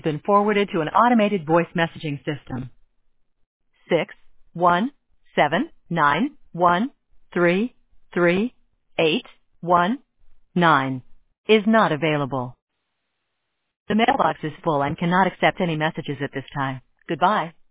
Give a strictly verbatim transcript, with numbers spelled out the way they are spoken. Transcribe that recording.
been forwarded to an automated voice messaging system. Six one seven nine one three three eight one nine is not available. The mailbox is full and cannot accept any messages at this time. Goodbye.